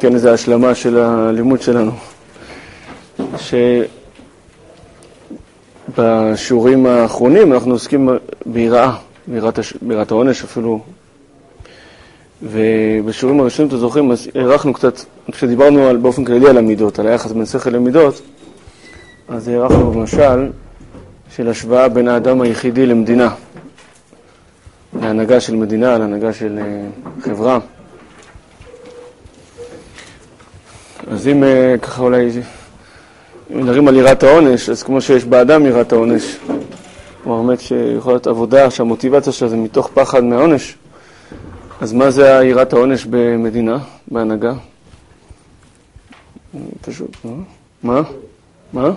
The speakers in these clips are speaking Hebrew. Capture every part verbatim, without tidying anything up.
ניתן איזו השלמה של הלימוד שלנו. שבשיעורים האחרונים אנחנו עוסקים ביראה, ביראת העונש אפילו. ובשיעורים הראשונים, אתם זוכרים, אז הערכנו קצת, כשדיברנו על, באופן כללי על המידות, על היחס בין שכל למידות, אז הערכנו במשל של השוואה בין האדם היחידי למדינה, להנהגה של מדינה, להנהגה של uh, חברה. אז אם uh, ככה אולי, אם נדברים על יראת העונש, אז כמו שיש באדם יראת העונש, הוא האמת שיכול להיות עבודה שהמוטיבציה שלה זה מתוך פחד מהעונש. אז מה זה יראת העונש במדינה, בהנהגה? פשוט, מה? מה? מה?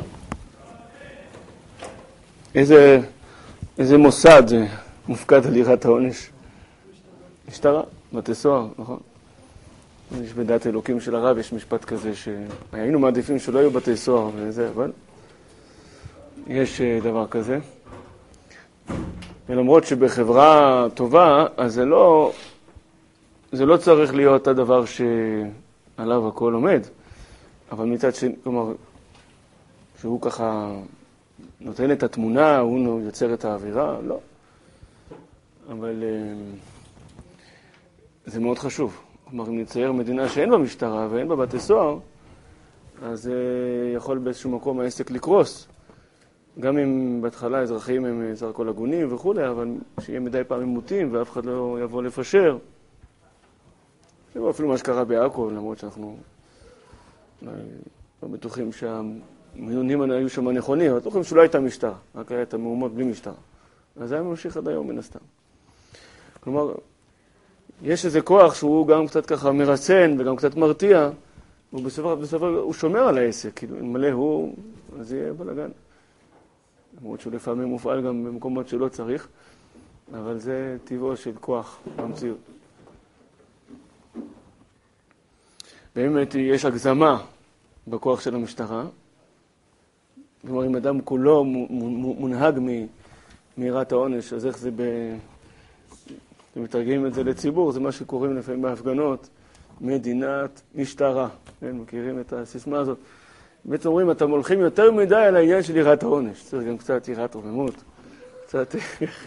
איזה, איזה מוסד מופקד על יראת העונש? משטרה, בתי סוהר, נכון? יש בדעת אלוקים של הרב, יש משפט כזה שהיינו מעדיפים שלא היו בתי סוהר וזה, אבל יש דבר כזה. ולמרות שבחברה טובה, אז זה לא, זה לא צריך להיות הדבר שעליו הכל עומד, אבל מצד שני, כלומר, שהוא ככה נותן את התמונה, הוא יוצר את האווירה, לא. אבל זה מאוד חשוב. כלומר, אם נצייר מדינה שאין בה משטרה ואין בה בתי סוהר, אז יכול באיזשהו מקום העסק לקרוס. גם אם בהתחלה האזרחים הם סך הכל הגונים וכו', אבל שיהיה מדי פעמים מוטים ואף אחד לא יבוא לפשר. זה אפילו מה שקרה בעכו, למרות שאנחנו לא בטוחים שהמינונים היו שם נכונים, אבל בטוחים שלא הייתה משטרה, רק היה את המהומות בלי משטרה. אז זה היה ממשיך עד היום מן הסתם. כלומר, יש איזה כוח שהוא גם קצת ככה מרצן וגם קצת מרתיע, ובסופו של דבר הוא שומר על העסק, כאילו, אם מלא הוא, אז יהיה בלגן. למרות שהוא לפעמים מופעל גם במקומות שלא צריך, אבל זה טבעו של כוח במציאות. באמת יש הגזמה בכוח של המשטרה, כלומר אם אדם כולו מונהג מיראת העונש, אז איך זה ב... אתם מתרגמים את זה לציבור, זה מה שקוראים לפעמים בהפגנות, מדינת משטרה. כן, מכירים את הסיסמה הזאת. בעצם אומרים, אתם הולכים יותר מדי על העניין של יראת העונש. צריך גם קצת יראת רוממות. קצת...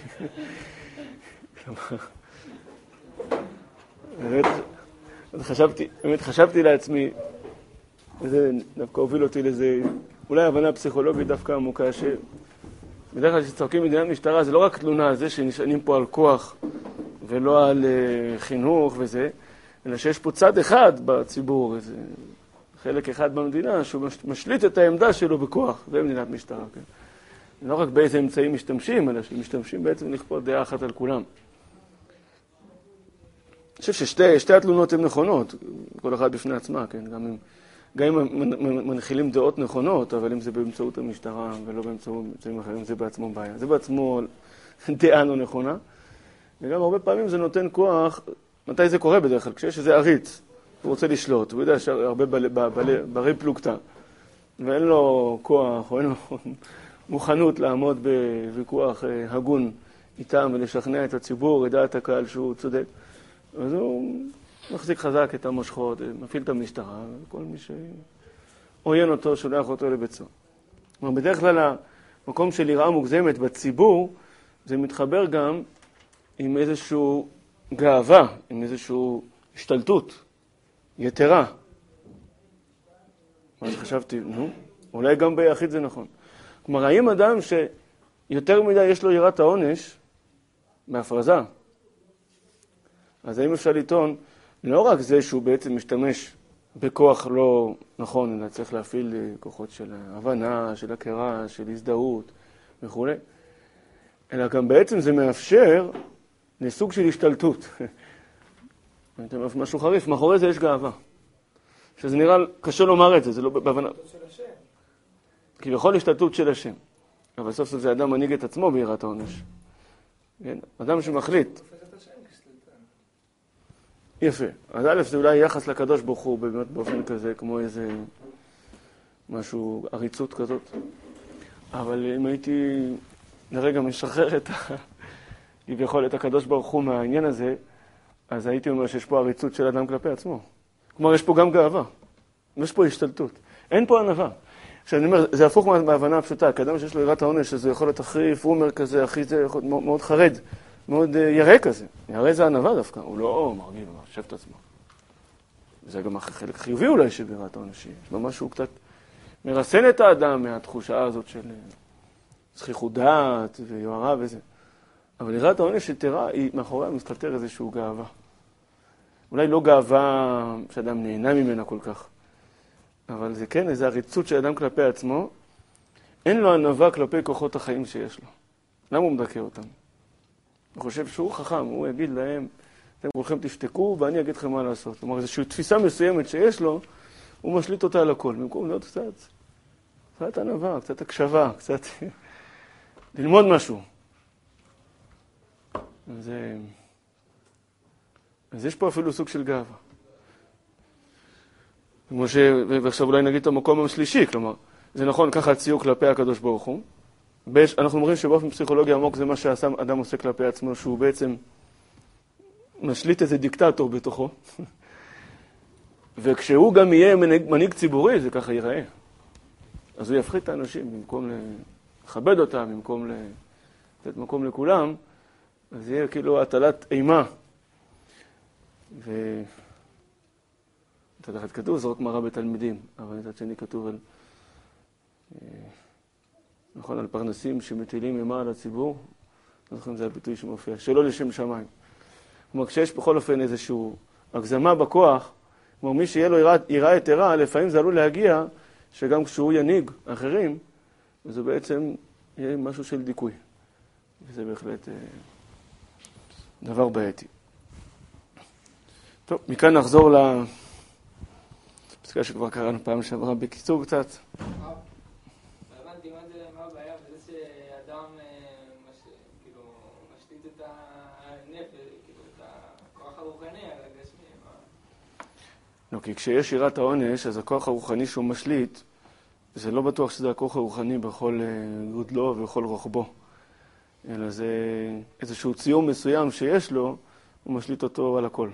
באמת, חשבתי, באמת חשבתי לעצמי, וזה דווקא הוביל אותי לזה, אולי הבנה פסיכולוגית דווקא עמוקה, שבדרך כלל שצורקים מדינת משטרה, זה לא רק תלונה על זה שנשענים פה על כוח, ולא על uh, חינוך וזה, אלא שיש פה צד אחד בציבור, איזה חלק אחד במדינה, שהוא משליט את העמדה שלו בכוח. זה מדינת משטרה, כן? לא רק באיזה אמצעים משתמשים, אלא שמשתמשים בעצם לכפות דעה אחת על כולם. אני חושב ששתי שתי התלונות הן נכונות, כל אחד בפני עצמה, כן? גם אם, גם אם מנחילים דעות נכונות, אבל אם זה באמצעות המשטרה ולא באמצעות אמצעים אחרים, זה בעצמו בעיה. זה בעצמו דעה לא נכונה. וגם הרבה פעמים זה נותן כוח, מתי זה קורה בדרך כלל? כשיש איזה עריץ, הוא רוצה לשלוט, הוא יודע שהרבה ברי פלוגתא, ואין לו כוח, או אין לו מוכנות לעמוד בוויכוח הגון איתם ולשכנע את הציבור, לדעת הקהל שהוא צודק. אז הוא מחזיק חזק את המושכות, מפעיל את המשטרה, וכל מי שעוין אותו, שולח אותו לבית סוהר. כלומר, בדרך כלל המקום של יראה מוגזמת בציבור, זה מתחבר גם עם איזשהו גאווה, עם איזשהו השתלטות יתרה. מה שחשבתי, נו, אולי גם ביחיד זה נכון. כלומר, האם אדם שיותר מדי יש לו יראת העונש בהפרזה, אז האם אפשר לטעון, לא רק זה שהוא בעצם משתמש בכוח לא נכון, אלא צריך להפעיל כוחות של הבנה, של הכרה, של הזדהות וכו', אלא גם בעצם זה מאפשר לסוג של השתלטות. משהו חריף, מאחורי זה יש גאווה. שזה נראה קשה לומר את זה, זה לא בהבנה. כביכול השתלטות של השם. אבל סוף סוף זה אדם מנהיג את עצמו ביראת העונש. אדם שמחליט. יפה. אז א' זה אולי יחס לקדוש ברוך הוא באמת באופן כזה, כמו איזה משהו, עריצות כזאת. אבל אם הייתי לרגע משחרר את ה... כביכול את הקדוש ברוך הוא מהעניין הזה, אז הייתי אומר שיש פה עריצות של אדם כלפי עצמו. כלומר, יש פה גם גאווה. יש פה השתלטות. אין פה ענווה. עכשיו, אני אומר, זה הפוך מההבנה הפשוטה. כאדם שיש לו יראת העונש, שזה יכול להיות הכי פרומר כזה, הכי זה, יכול להיות מאוד חרד, מאוד ירא כזה. ירא זה ענווה דווקא. הוא לא מרגיל, הוא חושב את עצמו. זה גם חלק חיובי אולי של יראת העונש. יש בה משהו קצת מרסן את האדם מהתחושה הזאת של זכיחות דעת ויוהרה וזה. אבל יראת העונש יתרה, היא מאחוריה מסתתר איזשהו גאווה. אולי לא גאווה שאדם נהנה ממנה כל כך. אבל זה כן, איזו עריצות של אדם כלפי עצמו, אין לו ענווה כלפי כוחות החיים שיש לו. למה הוא מדכא אותם? הוא חושב שהוא חכם, הוא יגיד להם, אתם כולכם תשתקו ואני אגיד לכם מה לעשות. כלומר, איזושהי תפיסה מסוימת שיש לו, הוא משליט אותה על הכל. במקום להיות קצת, קצת ענווה, קצת הקשבה, קצת ללמוד משהו. אז, אז יש פה אפילו סוג של גאווה. כמו ש... ועכשיו אולי נגיד את המקום השלישי, כלומר, זה נכון, ככה הציור כלפי הקדוש ברוך הוא. בש... אנחנו אומרים שבאופן פסיכולוגי עמוק זה מה שאדם עושה כלפי עצמו, שהוא בעצם משליט איזה דיקטטור בתוכו. וכשהוא גם יהיה מנהיג, מנהיג ציבורי, זה ככה ייראה. אז הוא יפחית את האנשים, במקום לכבד אותם, במקום לתת מקום לכולם, אז יהיה כאילו הטלת אימה. ו... מצד אחד כתוב, זרוק מראה בתלמידים, אבל מצד שני כתוב על, נכון, על פרנסים שמטילים אימה על הציבור, נכון, זה הביטוי שמופיע, שלא לשם שמיים. כלומר, כשיש בכל אופן איזשהו הגזמה בכוח, כלומר, מי שיהיה לו יראה יתרה, לפעמים זה עלול להגיע, שגם כשהוא ינהיג אחרים, זה בעצם יהיה משהו של דיכוי. וזה בהחלט דבר בעייתי. טוב, מכאן נחזור ל... פסקה שכבר קראנו פעם שעברה בקיצור קצת. הבנתי מה הבעיה, וזה שאדם משליט את הנפש, את הכוח הרוחני על הגשמי. לא, כי כשיש יראת העונש, אז הכוח הרוחני שהוא משליט, זה לא בטוח שזה הכוח הרוחני בכל גודלו ובכל רוחבו. אלא זה איזשהו ציור מסוים שיש לו, הוא משליט אותו על הכל.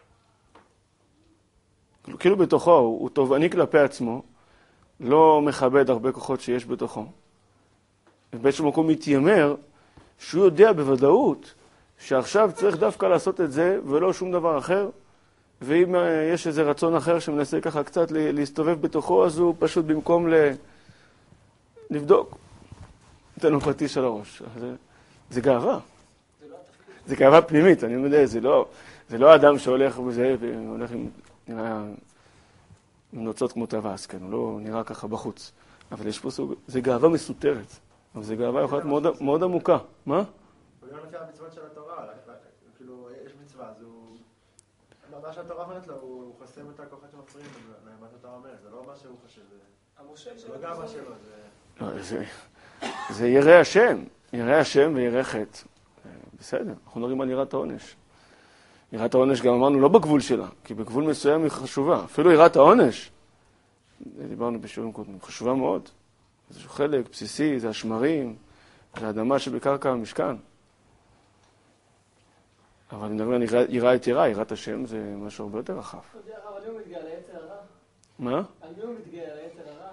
כאילו בתוכו, הוא תובעני כלפי עצמו, לא מכבד הרבה כוחות שיש בתוכו. ובאיזשהו מקום מתיימר שהוא יודע בוודאות שעכשיו צריך דווקא לעשות את זה ולא שום דבר אחר, ואם יש איזה רצון אחר שמנסה ככה קצת להסתובב בתוכו, אז הוא פשוט במקום ל... לבדוק את הנופתי של הראש. זה, זה גאווה. זה גאווה פנימית, אני יודע, זה לא, זה לא אדם שהולך וזה, והולך עם... נראה עם נוצות כמו טווס, כן, הוא לא נראה ככה בחוץ. אבל יש פה סוג, זה גאווה מסותרת. אבל זה גאווה יכולת מאוד, מאוד עמוקה. מה? הוא לא נקרא המצוות של התורה, כאילו, יש מצווה, אז הוא... מה שהתורה אומרת לו, הוא חוסם את הכוחות שמפריעים, מה שהתורה אומרת, זה לא מה שהוא חושב, זה לא גאווה שלו, זה... זה ירא השם, ירא השם וירא חטא. בסדר, אנחנו מדברים על יראת העונש. יראת העונש גם אמרנו לא בגבול שלה, כי בגבול מסוים היא חשובה. אפילו יראת העונש, דיברנו בשיעורים קודמים, חשובה מאוד. זה חלק בסיסי, זה השמרים, זה האדמה שבקרקע המשכן. אבל אני מדבר על יראה יתרה, יראת השם זה משהו הרבה יותר רחב. אבל מי הוא מתגאה ליצר הרע? מה? על מי הוא מתגאה ליצר הרע?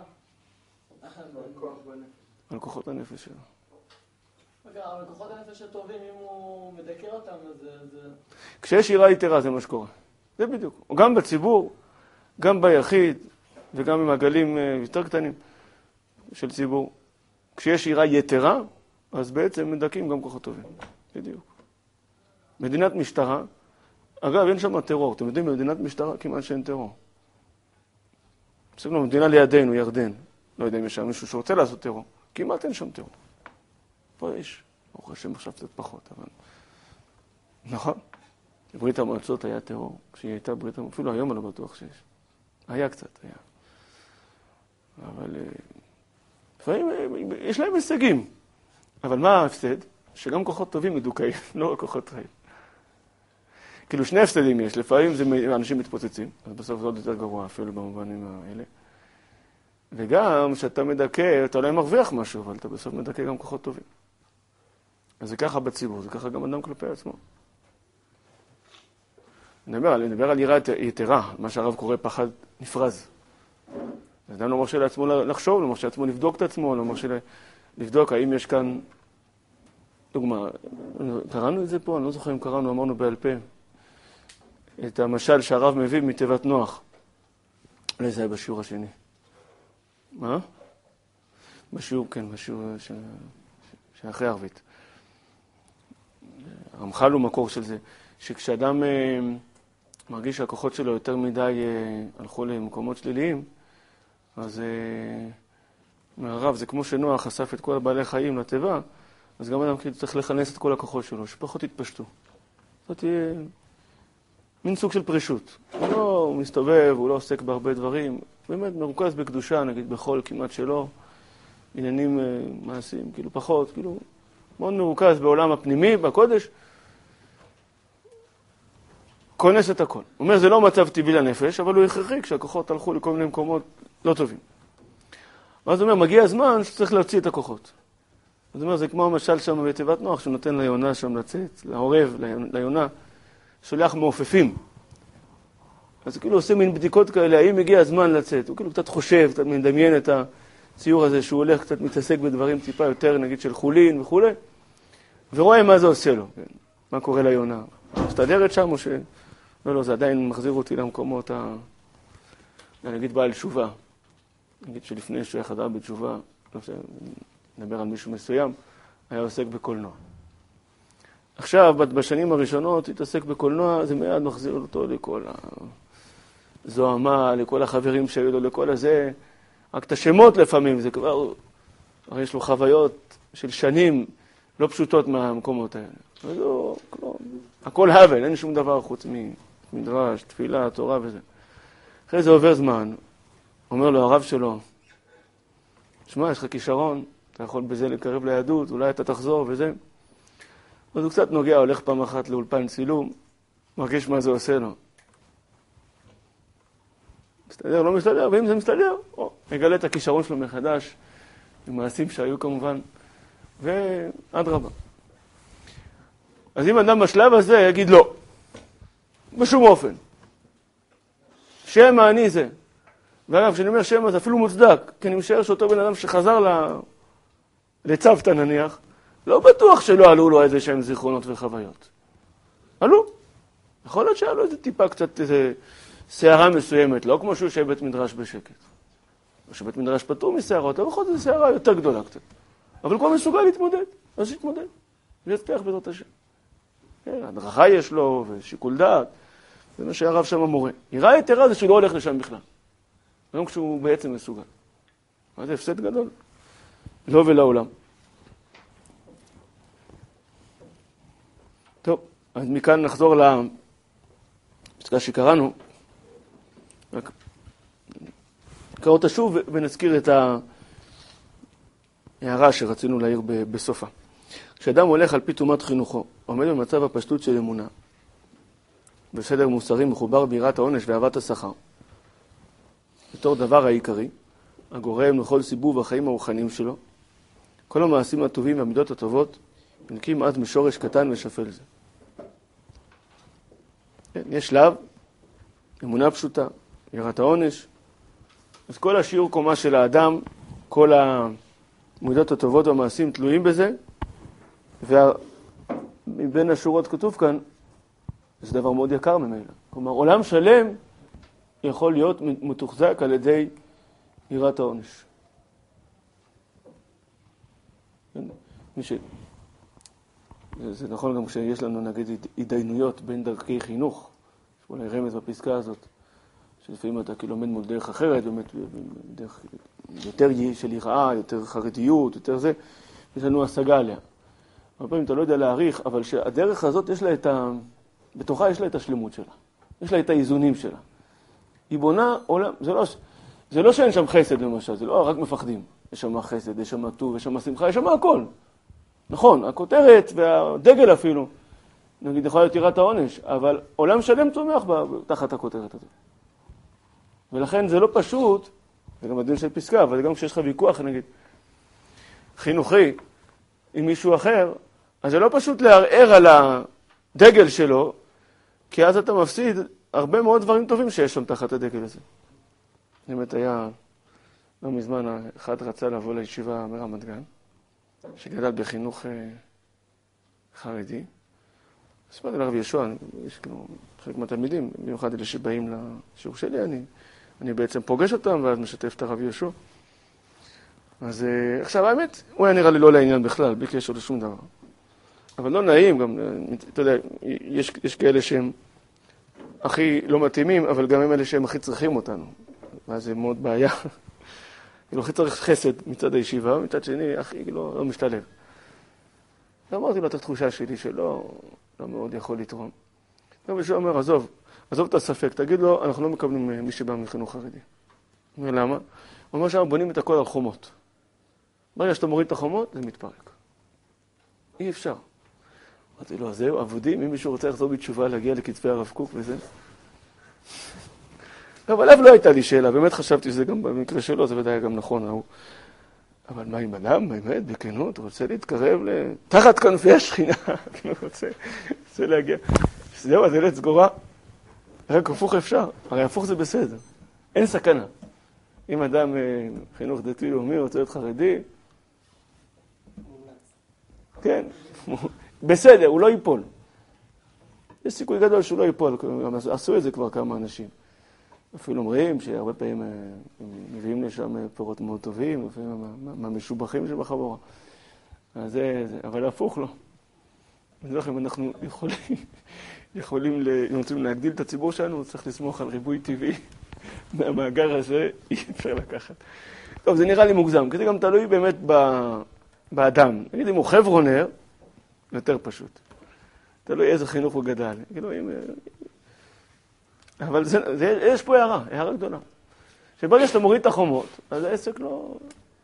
על כוחות הנפש שלו. אבל כוחות הנפש הטובים, אם הוא מדכא אותם, אז זה... כשיש יראה יתרה זה מה שקורה. זה בדיוק. גם בציבור, גם ביחיד, וגם במעגלים יותר קטנים של ציבור. כשיש יראה יתרה, אז בעצם מדכאים גם כוחות טובים. בדיוק. מדינת משטרה, אגב, אין שם טרור. אתם יודעים, במדינת משטרה כמעט שאין טרור. בסדר, מדינה לידינו, ירדן. לא יודע אם יש שם מישהו שרוצה לעשות טרור. כמעט אין שם טרור. פה יש. ברוך השם עכשיו קצת פחות, אבל... נכון. בברית המועצות היה טרור. כשהיא הייתה ברית המועצות, אפילו היום אני לא בטוח שיש. היה קצת, היה. אבל... לפעמים יש להם הישגים. אבל מה ההפסד? שגם כוחות טובים מדוכאים, לא רק כוחות רעים. כאילו שני הפסדים יש. לפעמים זה אנשים מתפוצצים, אז בסוף זה עוד יותר גרוע אפילו במובנים האלה. וגם שאתה מדכא, אתה אולי מרוויח משהו, אבל אתה בסוף מדכא גם כוחות טובים. אז זה ככה בציבור, זה ככה גם אדם כלפי עצמו. נדבר, נדבר על יראה יתרה, מה שהרב קורא פחד נפרז. אדם לא מרשה לעצמו לחשוב, לא מרשה לעצמו לבדוק את עצמו, לא מרשה לבדוק האם יש כאן, דוגמה, קראנו את זה פה, אני לא זוכר אם קראנו, אמרנו בעל פה, את המשל שהרב מביא מתיבת נוח. אולי זה היה בשיעור השני. מה? בשיעור, כן, בשיעור של, שאחרי ערבית. הרמח"ל הוא מקור של זה, שכשאדם אה, מרגיש שהכוחות שלו יותר מדי אה, הלכו למקומות שליליים, אז אה, מהרב, זה כמו שנוח חשף את כל הבעלי חיים לתיבה, אז גם אדם כאילו צריך לכנס את כל הכוחות שלו, שפחות יתפשטו. זאת תהיה מין סוג של פרישות. הוא לא מסתובב, הוא לא עוסק בהרבה דברים, באמת מרוכז בקדושה, נגיד בחול כמעט שלא, עניינים אה, מעשיים, כאילו פחות, כאילו מאוד מרוכז בעולם הפנימי, בקודש, כונס את הכל. הוא אומר, זה לא מצב טבעי לנפש, אבל הוא הכרחי כשהכוחות הלכו לכל מיני מקומות לא טובים. ואז הוא אומר, מגיע הזמן שצריך להוציא את הכוחות. אז הוא אומר, זה כמו המשל שם בתיבת נוח, שהוא נותן ליונה שם לצאת, לעורב, ליונה, שולח מעופפים. אז הוא כאילו עושה מין בדיקות כאלה, האם הגיע הזמן לצאת? הוא כאילו קצת חושב, קצת מדמיין את הציור הזה, שהוא הולך קצת מתעסק בדברים טיפה יותר, נגיד של חולין וכו', ורואה מה זה עושה לו, כן? מה קורה ליונה. מסתדרת שם או ש... לא, לא, זה עדיין מחזיר אותי למקומות ה... נגיד בעל תשובה. נגיד שלפני שהוא היה חזר בתשובה, לא יודע, נדבר על מישהו מסוים, היה עוסק בקולנוע. עכשיו, בשנים הראשונות, התעסק בקולנוע, זה מיד מחזיר אותו לכל הזוהמה, לכל החברים שהיו לו, לכל הזה. רק את השמות לפעמים, זה כבר... הרי יש לו חוויות של שנים לא פשוטות מהמקומות האלה. אז הוא, לא, הכל הבל, אין שום דבר חוץ ממדרש, תפילה, תורה וזה. אחרי זה עובר זמן, אומר לו הרב שלו, שמע, יש לך כישרון, אתה יכול בזה לקרב ליהדות, אולי אתה תחזור וזה. אז הוא קצת נוגע, הולך פעם אחת לאולפן צילום, מרגיש מה זה עושה לו. מסתדר, לא מסתדר, ואם זה מסתדר, או, מגלה את הכישרון שלו מחדש, עם מעשים שהיו כמובן, ועד רבה. אז אם אדם בשלב הזה יגיד לא, בשום אופן, שמה אני זה. ואגב, כשאני אומר שמה זה אפילו מוצדק, כי אני משער שאותו בן אדם שחזר ל... לצוותא נניח, לא בטוח שלא עלו לו איזה שהם זיכרונות וחוויות. עלו. יכול להיות שעלו איזה טיפה קצת איזה שערה מסוימת, לא כמו שהוא יושב בית מדרש בשקט. או שבית מדרש פטור משערות, אבל בכל זאת זו שערה יותר גדולה קצת. אבל כבר מסוגל להתמודד, אז שיתמודד. ויצליח בעזרת השם. הדרכה יש לו ושיקול דעת. זה מה שהרב שם המורה. יראה יתרה זה שהוא לא הולך לשם בכלל. גם כשהוא בעצם מסוגל. מה זה הפסד גדול? לא ולעולם. טוב, אז מכאן נחזור לפסקה שקראנו. רק נקרא אותה שוב ונזכיר את ההערה שרצינו להעיר בסופה. כשאדם הולך על פי תומת חינוכו, עומד במצב הפשטות של אמונה, בסדר מוסרי מחובר ביראת העונש ואהבת השכר, בתור דבר העיקרי, הגורם לכל סיבוב החיים הרוחניים שלו, כל המעשים הטובים והמידות הטובות, נקים עד משורש קטן ושפל זה. יש שלב, אמונה פשוטה, יראת העונש, אז כל השיעור קומה של האדם, כל המידות הטובות והמעשים תלויים בזה, ומבין השורות כתוב כאן, זה דבר מאוד יקר ממילא. כלומר, עולם שלם יכול להיות מתוחזק על ידי יראת העונש. ש... זה נכון גם כשיש לנו נגיד התדיינויות בין דרכי חינוך, יש אולי רמז בפסקה הזאת, שלפעמים אתה כאילו עומד מול דרך אחרת, באמת דרך יותר של יראה, יותר חרדיות, יותר זה, יש לנו השגה עליה. הרבה פעמים אתה לא יודע להעריך, אבל שהדרך הזאת יש לה את ה... בתוכה יש לה את השלמות שלה. יש לה את האיזונים שלה. היא בונה עולם, זה לא, זה לא שאין שם חסד למשל, זה לא רק מפחדים. יש שם חסד, יש שם טוב, יש שם שמחה, יש שם הכל. נכון, הכותרת והדגל אפילו, נגיד יכול להיות יראת העונש, אבל עולם שלם צומח תחת הכותרת הזאת. ולכן זה לא פשוט, זה גם הדין של פסקה, אבל גם כשיש לך ויכוח, נגיד, חינוכי עם מישהו אחר, אז זה לא פשוט לערער על הדגל שלו, כי אז אתה מפסיד הרבה מאוד דברים טובים שיש שם תחת הדגל הזה. באמת היה, לא מזמן, אחד רצה לבוא לישיבה מרמת גן, שגדל בחינוך חרדי. סיפרתי לרב ישוע, יש כאילו חלק מהתלמידים, במיוחד אלה שבאים לשיעור שלי, אני, אני בעצם פוגש אותם ואז משתף את הרב ישוע. אז עכשיו האמת, הוא היה נראה לי לא לעניין בכלל, בלי קשר לשום דבר. אבל לא נעים, גם, אתה יודע, יש, יש כאלה שהם הכי לא מתאימים, אבל גם הם אלה שהם הכי צריכים אותנו. ואז זה מאוד בעיה. כאילו, הכי צריך חסד מצד הישיבה, מצד שני, הכי לא, לא משתלב. ואמרתי לו את התחושה שלי שלא לא מאוד יכול לתרום. ושהוא אומר, עזוב, עזוב את הספק, תגיד לו, אנחנו לא מקבלים מי שבא מחינוך חרדי. הוא אומר, למה? הוא אומר שאנחנו בונים את הכל על חומות. ברגע שאתה מוריד את החומות, זה מתפרק. אי אפשר. אמרתי לו, זהו, עבודים, אם מישהו רוצה לחזור בתשובה להגיע לכתבי הרב קוק וזה. אבל עליו לא הייתה לי שאלה, באמת חשבתי שזה גם במקרה שלו, זה ודאי גם נכון, ההוא. אבל מה עם אדם, באמת, בכנות, רוצה להתקרב תחת כנפי השכינה, כאילו רוצה, רוצה להגיע. זהו, הדלת סגורה. רק הפוך אפשר, הרי הפוך זה בסדר. אין סכנה. אם אדם חינוך דתי לאומי רוצה להיות חרדי, כן, בסדר, הוא לא ייפול. יש סיכוי גדול שהוא לא ייפול, עשו את זה כבר כמה אנשים. אפילו אומרים שהרבה פעמים מביאים לשם פירות מאוד טובים, מהמשובחים שבחבורה. אז זה, אבל הפוך לא. אני לא לכם, אנחנו יכולים, יכולים, אם רוצים להגדיל את הציבור שלנו, צריך לסמוך על ריבוי טבעי. מהמאגר הזה אי אפשר לקחת. טוב, זה נראה לי מוגזם, כי זה גם תלוי באמת באדם. נגיד, אם הוא חברונר, יותר פשוט. תלוי איזה חינוך הוא גדל. כאילו, אם... אבל זה, זה, יש פה הערה, הערה גדולה. שברגע שאתה מוריד את החומות, אז העסק לא...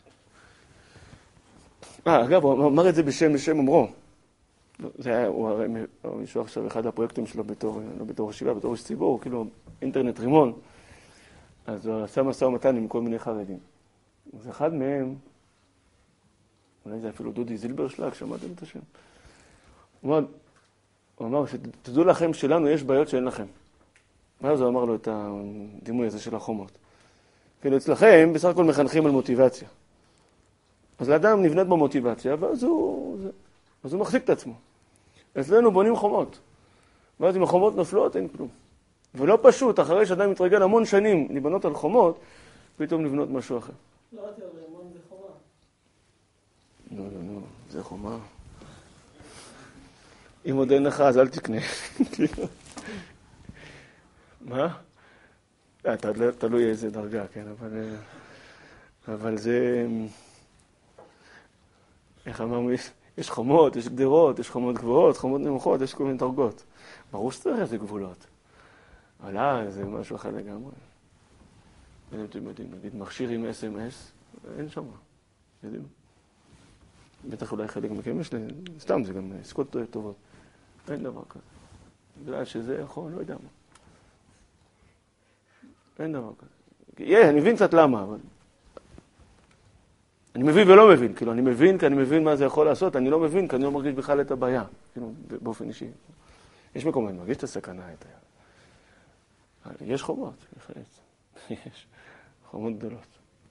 אה, אגב, הוא אמר את זה בשם, בשם אומרו. זה היה, הוא הרי מישהו עכשיו, אחד הפרויקטים שלו בתור, לא בתור ישיבה, בתור איש ציבור, כאילו אינטרנט רימון. אז הוא עשה משא ומתן עם כל מיני חרדים. אז אחד מהם, אולי זה אפילו דודי זילברשלג, שמעתם את השם? הוא אמר, הוא אמר שתדעו לכם שלנו יש בעיות שאין לכם. ואז הוא אמר לו את הדימוי הזה של החומות. כאילו אצלכם בסך הכל מחנכים על מוטיבציה. אז לאדם נבנית במוטיבציה, ואז הוא, אז הוא מחזיק את עצמו. אצלנו בונים חומות. ואז אם החומות נופלות, אין כלום. ולא פשוט, אחרי שאדם מתרגל המון שנים לבנות על חומות, פתאום לבנות משהו אחר. לא ראיתי על רימון זה חומה. לא, לא, לא, זה חומה. אם עוד אין לך, אז אל תקנה. מה? תלוי איזה דרגה, כן, אבל... אבל זה... איך אמרנו, יש חומות, יש גדרות, יש חומות גבוהות, חומות נמוכות, יש כל מיני דרגות. ברור שצריך איזה גבולות. אבל אה, זה משהו אחר לגמרי. אם אתם יודעים, נגיד מכשיר עם אס אם אס, אין שם. יודעים? בטח אולי חלק מכם יש לי, סתם זה גם עסקות טובות. אין דבר כזה. בגלל שזה יכול, לא יודע מה. אין דבר כזה. יהיה, אני מבין קצת למה, אבל... אני מבין ולא מבין, כאילו, אני מבין כי אני מבין מה זה יכול לעשות, אני לא מבין כי אני לא מרגיש בכלל את הבעיה, כאילו, באופן אישי. יש מקום, אני מרגיש את הסכנה, את ה... יש חומות, יש חומות גדולות.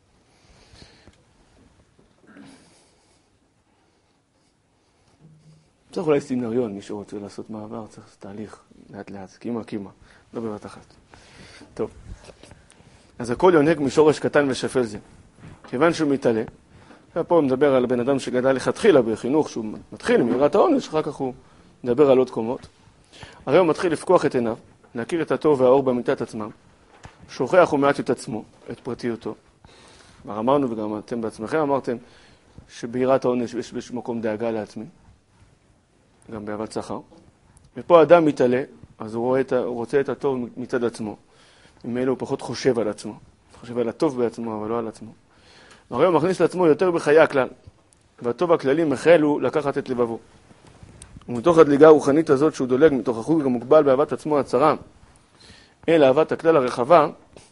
צריך אולי סמינריון, מי שרוצה לעשות מעבר, צריך לעשות תהליך לאט לאט, קימה קימה, לא בבת אחת. טוב, אז הכל יונק משורש קטן ושפל זה. כיוון שהוא מתעלה, ופה הוא מדבר על הבן אדם שגדל לכתחילה בחינוך, שהוא מתחיל עם יראת העונש, אחר כך הוא מדבר על עוד קומות. הרי הוא מתחיל לפקוח את עיניו, להכיר את הטוב והאור באמיתת עצמם, שוכח ומעט את עצמו, את פרטיותו. כבר אמרנו, וגם אתם בעצמכם אמרתם, שביראת העונש יש באיזשהו מקום דאגה לעצמי, גם באהבת שכר. ופה האדם מתעלה, אז הוא, רואה את, הוא רוצה את הטוב מצד עצמו. ממילא הוא פחות חושב על עצמו. חושב על הטוב בעצמו, אבל לא על עצמו. הרי הוא מכניס לעצמו יותר בחיי הכלל. והטוב הכללי מחל הוא לקחת את לבבו. ומתוך הדליגה הרוחנית הזאת שהוא דולג מתוך החוג המוגבל באהבת עצמו הצרה, אל אהבת הכלל הרחבה,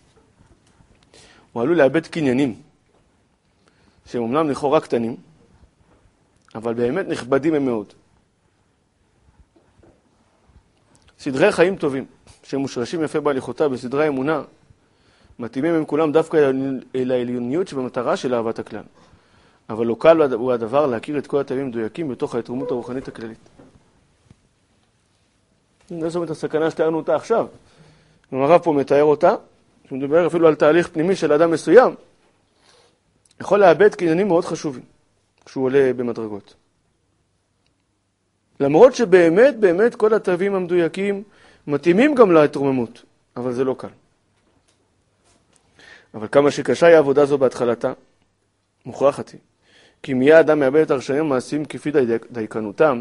הוא עלול לאבד קניינים, שהם אומנם לכאורה קטנים, אבל באמת נכבדים הם מאוד. סדרי חיים טובים, שמושרשים יפה בהליכותה בסדרי אמונה, מתאימים הם כולם דווקא אל העליוניות שבמטרה של אהבת הכלל. אבל לא קל הוא הדבר להכיר את כל התווים מדויקים בתוך ההתרומות הרוחנית הכללית. זאת אומרת הסכנה שתיארנו אותה עכשיו. הרב פה מתאר אותה, שמדבר אפילו על תהליך פנימי של אדם מסוים, יכול לאבד קניינים מאוד חשובים, כשהוא עולה במדרגות. למרות שבאמת, באמת כל התווים המדויקים מתאימים גם להתרוממות, אבל זה לא קל. אבל כמה שקשה היא העבודה זו בהתחלתה, מוכרחת היא. כי מיד האדם מאבד את הרשמים המעשיים כפי דייקנותם,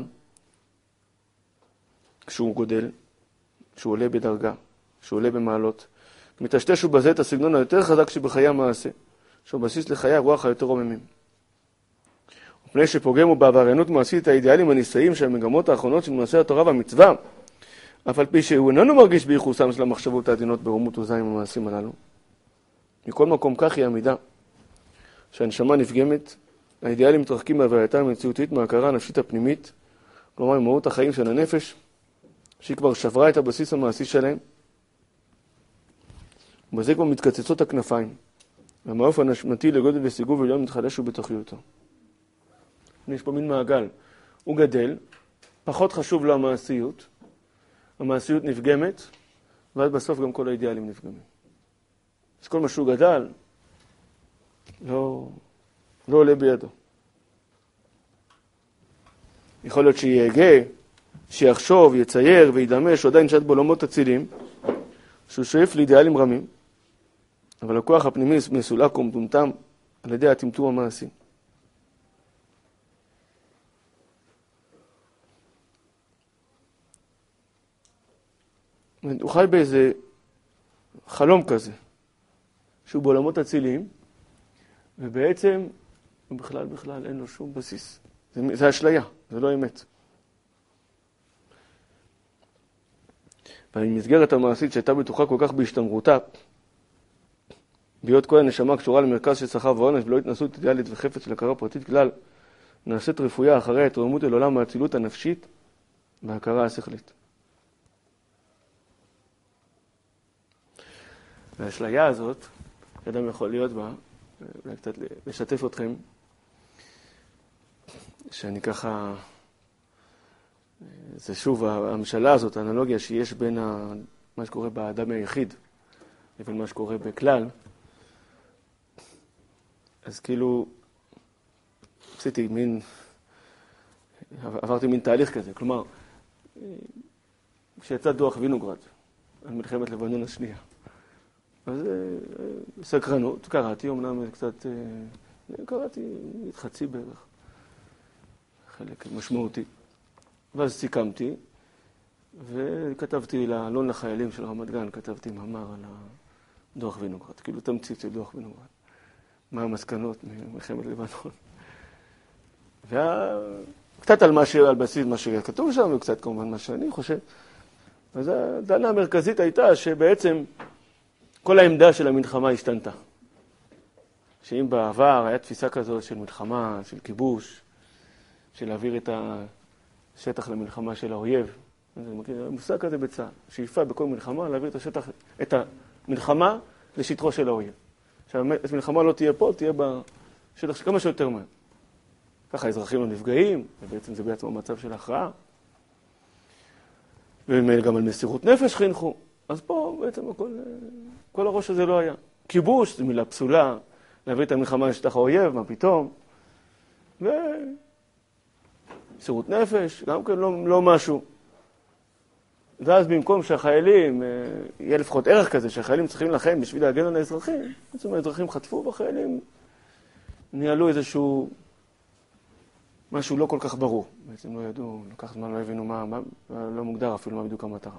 כשהוא גודל, כשהוא עולה בדרגה, כשהוא עולה במעלות, מתשתש ובזה את הסגנון היותר חזק שבחיי המעשה, שהוא בסיס לחיי הרוח היותר רוממים. ופני שפוגם הוא בעבריינות מעשית את האידיאלים הנישאים של המגמות האחרונות של מעשה התורה והמצווה, אף על פי שהוא איננו מרגיש בייחוסם של המחשבות העדינות ברומות וזיים המעשים הללו. מכל מקום כך היא עמידה, שהנשמה נפגמת, האידיאלים מתרחקים בהווייתם המציאותית מההכרה הנפשית הפנימית, כלומר ממהות החיים של הנפש, שהיא כבר שברה את הבסיס המעשי שלהם, ובזה כבר מתקצצות הכנפיים, והמעוף הנשמתי לגודל וסיגוב עליון מתחדש ובתוכיותו. יש פה מין מעגל, הוא גדל, פחות חשוב לו המעשיות, המעשיות נפגמת, ואז בסוף גם כל האידיאלים נפגמים. אז כל מה שהוא גדל, לא, לא עולה בידו. יכול להיות שיהגה, שיחשוב, יצייר וידמה, שעדיין שעת בעולמות אצילים, שהוא שואף לאידיאלים רמים, אבל הכוח הפנימי מסולק ומטומטם על ידי הטמטום המעשי. הוא חי באיזה חלום כזה, שהוא בעולמות אציליים, ובעצם בכלל בכלל אין לו שום בסיס. זה, זה אשליה, זה לא אמת. והמסגרת המעשית שהייתה בטוחה כל כך בהשתמרותה, בהיות כל הנשמה קשורה למרכז של שכר ועונש ולא התנסות אידיאלית וחפץ של הכרה פרטית כלל, נעשית רפויה אחרי ההתרוממות אל עולם האצילות הנפשית וההכרה השכלית. והאשליה הזאת, שאדם יכול להיות בה, אולי קצת לשתף אתכם, שאני ככה, זה שוב המשלה הזאת, האנלוגיה שיש בין מה שקורה באדם היחיד לבין מה שקורה בכלל, אז כאילו עשיתי מין, עברתי מין תהליך כזה, כלומר, כשיצא דוח וינוגרד על מלחמת לבנון השנייה, אז סקרנות, קראתי, אמנם קצת, קראתי חצי בערך, חלק משמעותי. ואז סיכמתי, וכתבתי לעלון לחיילים של רמת גן, כתבתי מאמר על דוח וינוגרד, כאילו תמצית של דוח וינוגרד. מה המסקנות ממלחמת לבנון. וקצת על מה ש... על בסיס מה שכתוב שם, וקצת כמובן מה שאני חושב. אז הדנה המרכזית הייתה שבעצם כל העמדה של המלחמה השתנתה. שאם בעבר היה תפיסה כזאת של מלחמה, של כיבוש, של להעביר את השטח למלחמה של האויב, מושג כזה בצה"ל, שאיפה בכל מלחמה להעביר את השטח, את המלחמה לשטחו של האויב. שהמלחמה לא תהיה פה, תהיה בשטח כמה שיותר מהר. ככה האזרחים לא נפגעים, ובעצם זה בעצם המצב של ההכרעה. וגם על מסירות נפש חינכו. אז פה בעצם הכל, כל הראש הזה לא היה. כיבוש, זו מילה פסולה, להביא את המלחמה לשטח האויב, מה פתאום. ומסירות נפש, גם כן לא, לא משהו. ואז במקום שהחיילים, יהיה לפחות ערך כזה, שהחיילים צריכים לכם בשביל להגן על האזרחים, בעצם האזרחים חטפו בחיילים, ניהלו איזשהו משהו לא כל כך ברור. בעצם לא ידעו, לקח זמן, לא הבינו מה, מה, לא מוגדר אפילו מה בדיוק המטרה.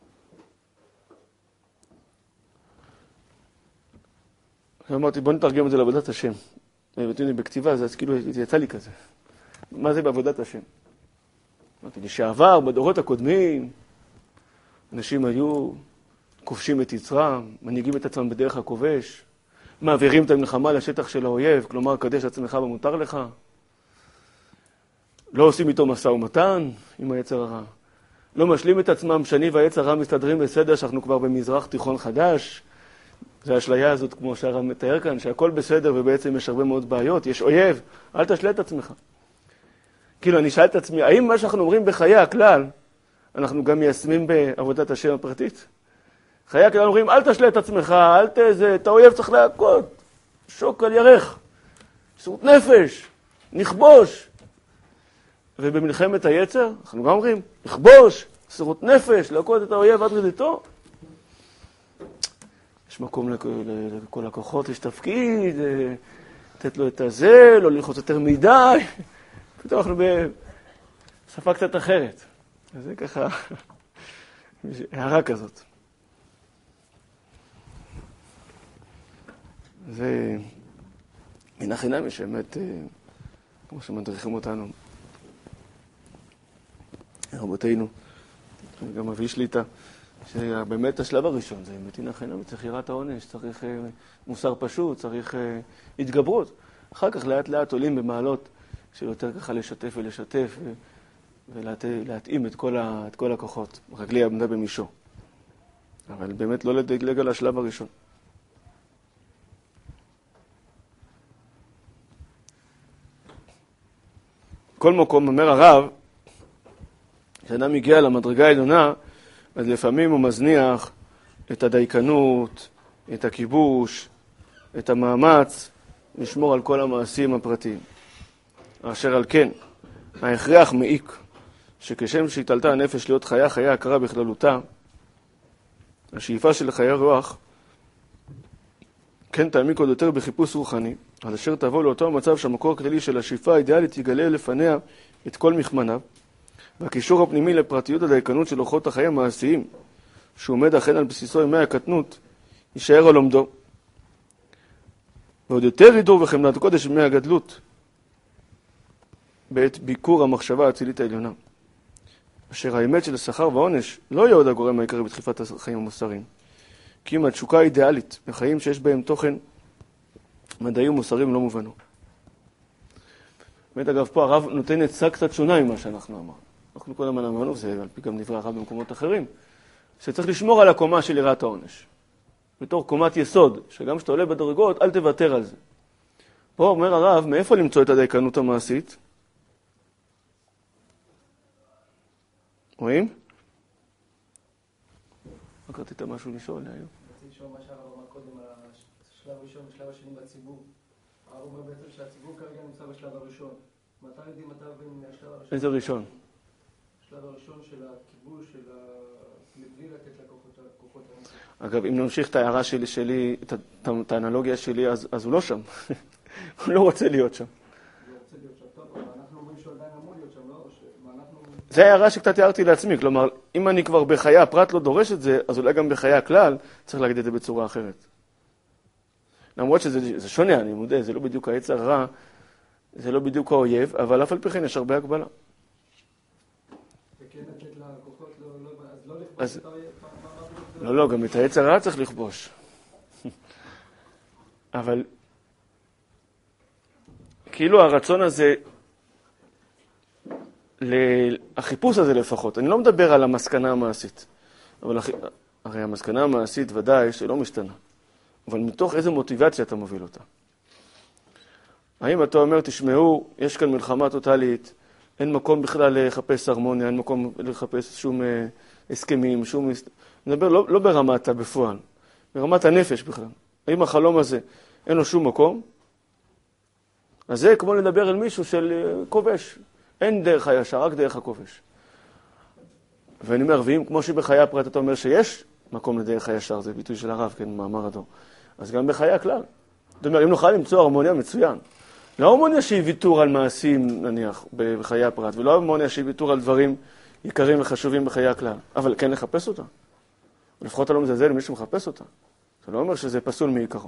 אמרתי, בוא נתרגם את זה לעבודת השם. הבאתי לי בכתיבה, אז כאילו יצא לי כזה. מה זה בעבודת השם? אמרתי, לשעבר, בדורות הקודמים, אנשים היו כובשים את יצרם, מנהיגים את עצמם בדרך הכובש, מעבירים את המלחמה לשטח של האויב, כלומר, קדש עצמך במותר לך. לא עושים איתו משא ומתן עם היצר הרע. לא משלים את עצמם, שני והעץ הרע מסתדרים בסדר, שאנחנו כבר במזרח תיכון חדש. זה האשליה הזאת, כמו שהרב מתאר כאן, שהכל בסדר ובעצם יש הרבה מאוד בעיות, יש אויב, אל תשלה את עצמך. כאילו, אני שאל את עצמי, האם מה שאנחנו אומרים בחיי הכלל, אנחנו גם מיישמים בעבודת השם הפרטית? חיי הכלל אומרים, אל תשלה את עצמך, אל תזה, את האויב צריך להכות, שוק על ירך, מסירות נפש, נכבוש. ובמלחמת היצר, אנחנו גם אומרים, נכבוש, מסירות נפש, להכות את האויב עד רדיתו. יש מקום לכל הכוחות, יש תפקיד, לתת לו את הזה, לא ללחוץ יותר מדי. פתאום אנחנו בשפה קצת אחרת. אז זה ככה, הערה כזאת. זה מן החינם יש באמת, כמו שמדריכים אותנו, רבותינו, גם אבי שליטה, שבאמת השלב הראשון זה באמת מן החינם, צריך יראת העונש, צריך מוסר פשוט, צריך התגברות. אחר כך לאט לאט עולים במעלות של יותר ככה לשתף ולשתף ולהתאים את כל, ה, את כל הכוחות. רגלי עמדה במישור. אבל באמת לא לדגלג על השלב הראשון. כל מקום, אומר הרב, כשאדם מגיע למדרגה העליונה, אז לפעמים הוא מזניח את הדייקנות, את הכיבוש, את המאמץ, לשמור על כל המעשים הפרטיים. אשר על כן, ההכרח מעיק, שכשם שהתעלתה הנפש להיות חיה, חיה הכרה בכללותה, השאיפה של חיי רוח, כן תעמיק עוד יותר בחיפוש רוחני, על אשר תבוא לאותו המצב שהמקור הכללי של השאיפה האידיאלית יגלה לפניה את כל מכמניו, והקישור הפנימי לפרטיות הדייקנות של אורחות החיים המעשיים, שהוא עומד אכן על בסיסו ימי הקטנות, יישאר על עומדו. ועוד יותר ידור וחמדת קודש ימי הגדלות, בעת ביקור המחשבה האצילית העליונה. אשר האמת של השכר והעונש לא יהיה עוד הגורם העיקרי בדחיפת החיים המוסריים. כי אם התשוקה האידיאלית בחיים שיש בהם תוכן מדעי ומוסריים לא מובנו. באמת אגב פה הרב נותן עצה קצת שונה ממה שאנחנו אמרנו. אנחנו כל הזמן אמרנו, זה על פי גם דברי הרב במקומות אחרים, שצריך לשמור על הקומה של יראת העונש. בתור קומת יסוד, שגם כשאתה עולה בדרגות אל תוותר על זה. פה אומר הרב, מאיפה למצוא את הדייקנות המעשית? רואים? רק רצית משהו לשאול להיום. רציתי לשאול מה שהרב אמר קודם על השלב הראשון ושלב השני בציבור. הרב אומר בעצם שהציבור כרגע נמצא בשלב הראשון. מתי יודעים מתי בין השלב הראשון? איזה ראשון? השלב הראשון של הכיבוש, של מבלי לתת לכוחות הנפש. אגב, אם נמשיך את ההערה שלי, שלי את, את האנלוגיה שלי, אז, אז הוא לא שם. הוא לא רוצה להיות שם. הוא רוצה להיות שם. טוב, אבל אנחנו אומרים שהוא עדיין אמור להיות שם, לא? זה הערה שקצת תיארתי לעצמי, כלומר, אם אני כבר בחיי הפרט לא דורש את זה, אז אולי גם בחיי הכלל צריך להגיד את זה בצורה אחרת. למרות שזה זה שונה, אני מודה, זה לא בדיוק העץ הרע, זה לא בדיוק האויב, אבל אף על פי כן יש הרבה הגבלה. וכן לתת לכוחות, אז לא לכבוש את האויב? לא, לא, גם את העץ הרע צריך לכבוש. אבל כאילו הרצון הזה, החיפוש הזה לפחות, אני לא מדבר על המסקנה המעשית, אבל הרי המסקנה המעשית ודאי שלא משתנה, אבל מתוך איזה מוטיבציה אתה מוביל אותה. האם אתה אומר, תשמעו, יש כאן מלחמה טוטלית, אין מקום בכלל לחפש הרמוניה, אין מקום לחפש שום הסכמים, שום... נדבר לא, לא ברמת בפועל, ברמת הנפש בכלל. האם החלום הזה אין לו שום מקום? אז זה כמו לדבר על מישהו של כובש. אין דרך הישר, רק דרך הכובש. ואני אומר, ואם כמו שבחיי הפרט אתה אומר שיש מקום לדרך הישר, זה ביטוי של הרב, כן, מאמר הדור. אז גם בחיי הכלל. זאת אומרת, אם נוכל למצוא הרמוניה מצוין. לא הרמוניה שהיא ויתור על מעשים, נניח, בחיי הפרט, ולא הרמוניה שהיא ויתור על דברים יקרים וחשובים בחיי הכלל. אבל כן לחפש אותה. לפחות אתה לא מזלזל למי שמחפש אותה. זה לא אומר שזה פסול מעיקרו.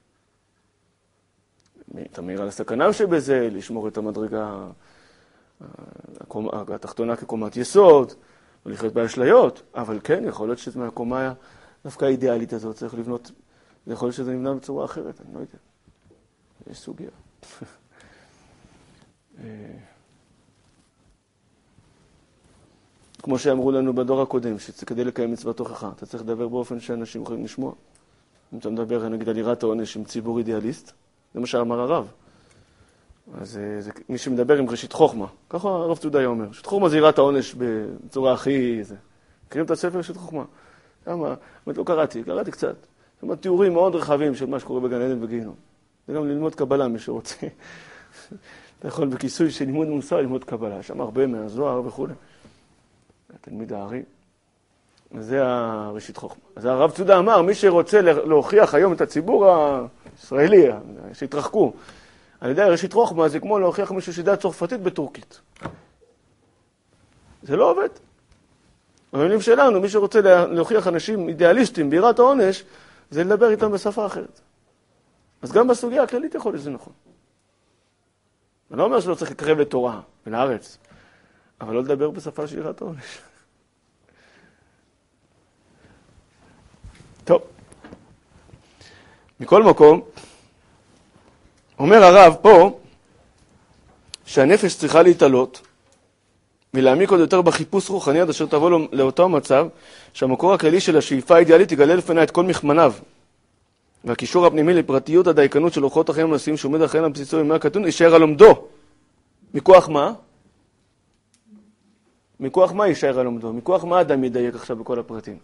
אתה מעיר על הסכנה שבזה, לשמור את המדרגה התחתונה כקומת יסוד, ולחיות באשליות, אבל כן, יכול להיות שזה מהקומה דווקא האידיאלית הזאת, צריך לבנות, יכול להיות שזה נבנה בצורה אחרת, אני לא יודע. יש סוגיה. כמו שאמרו לנו בדור הקודם, שכדי לקיים מצוות תוכחה, אתה צריך לדבר באופן שאנשים יכולים לשמוע. אם אתה מדבר נגד על יראת העונש עם ציבור אידיאליסט, זה מה שאמר הרב. אז זה, זה, מי שמדבר עם ראשית חוכמה, ככה הרב צודאי אומר, ראשית חוכמה זה יראת העונש בצורה הכי... זה. מכירים את הספר ראשית חוכמה? למה? באמת לא קראתי, קראתי קצת. זאת אומרת, תיאורים מאוד רחבים של מה שקורה בגן עדן וגיהינום. זה גם ללמוד קבלה, מי שרוצה. אתה יכול בכיסוי של לימוד מוסר ללמוד קבלה, שם הרבה מהזוהר וכו'. התלמיד הארי. זה הראשית חוכמה. אז הרב צודה אמר, מי שרוצה להוכיח היום את הציבור הישראלי, שהתרחקו, על ידי ראשית חוכמה, זה כמו להוכיח מישהו שידע צרפתית בטורקית. זה לא עובד. במילים שלנו, מי שרוצה להוכיח אנשים אידיאליסטים ביראת העונש, זה לדבר איתם בשפה אחרת. אז גם בסוגיה הכללית יכול להיות שזה נכון. אני לא אומר שלא צריך לקרב לתורה ולארץ, אבל לא לדבר בשפה של יראת העונש. טוב. מכל מקום, אומר הרב פה, שהנפש צריכה להתעלות, ולהעמיק עוד יותר בחיפוש רוחני עד אשר תבוא לאותו מצב, שהמקור הכללי של השאיפה האידיאלית יגלה לפני את כל מכמניו. והקישור הפנימי לפרטיות הדייקנות של אורחות החיים המעשיים שעומד אחריהם על בסיסו ימי הקטון, יישאר על עומדו. מכוח מה? מכוח מה יישאר על עומדו? מכוח מה אדם ידייק עכשיו בכל הפרטים?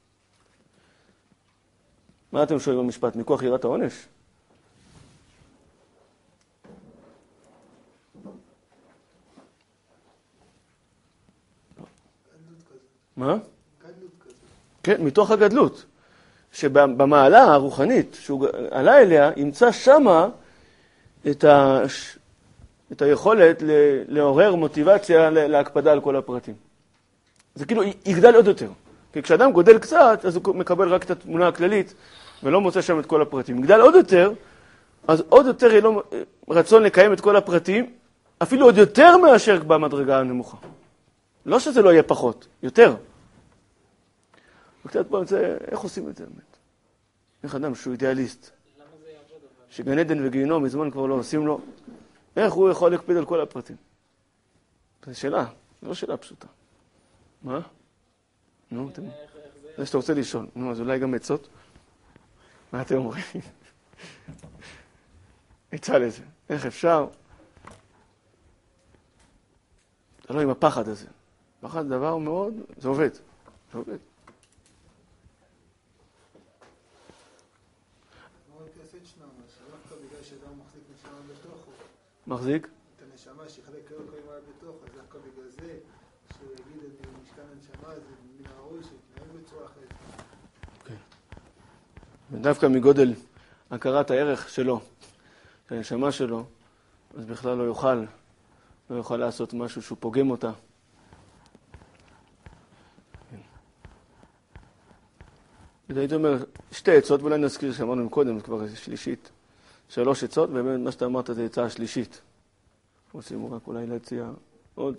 מה אתם שואלים במשפט? מכוח יראת העונש? מה? גדלות כזאת. כן, מתוך הגדלות. שבמעלה הרוחנית שהוא עלה אליה, ימצא שמה את, ה... את היכולת ל... לעורר מוטיבציה להקפדה על כל הפרטים. זה כאילו יגדל עוד יותר. כי כשאדם גודל קצת, אז הוא מקבל רק את התמונה הכללית, ולא מוצא שם את כל הפרטים. יגדל עוד יותר, אז עוד יותר יהיה לו רצון לקיים את כל הפרטים, אפילו עוד יותר מאשר במדרגה הנמוכה. לא שזה לא יהיה פחות, יותר. וקצת פה זה, איך עושים את זה באמת? איך אדם שהוא אידיאליסט, שגן עדן וגיהינום מזמן כבר לא עושים לו, איך הוא יכול להקפיד על כל הפרטים? זו שאלה, זו לא שאלה פשוטה. מה? נו, אתם... זה שאתה רוצה לשאול. נו, אז אולי גם עצות? מה אתם אומרים? עצה לזה. איך אפשר? זה לא עם הפחד הזה. פחד דבר מאוד, זה עובד. זה עובד. מחזיק? את הנשמה שיחלק כל כל מה בתוך, אז דווקא בגלל זה, שיגיד את משכן הנשמה, זה מן הראוי שתנהל בצורה אחרת. כן. ודווקא מגודל הכרת הערך שלו, הנשמה שלו, אז בכלל לא יוכל, לא יוכל לעשות משהו שהוא פוגם אותה. כן. הייתי אומר, שתי עצות, ואולי נזכיר שאמרנו קודם, כבר שלישית. שלוש עצות, ובאמת מה שאתה אמרת זה עצה השלישית. רוצים רק אולי להציע עוד.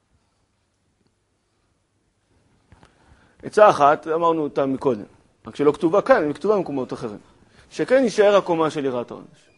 עצה אחת, אמרנו אותה מקודם, רק שלא כתובה כאן, היא כתובה במקומות אחרים. שכן יישאר הקומה של יראת העונש.